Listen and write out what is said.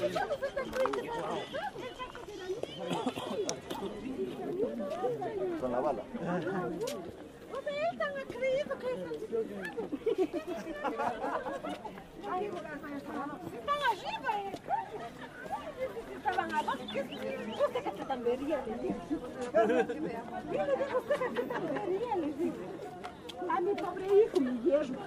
Con la bala. Están acredito que están arriba. Estaban abajo. Usted que se tambería, les digo. Yo le digo, usted que se tambería, les digo. A mi pobre hijo me llevo.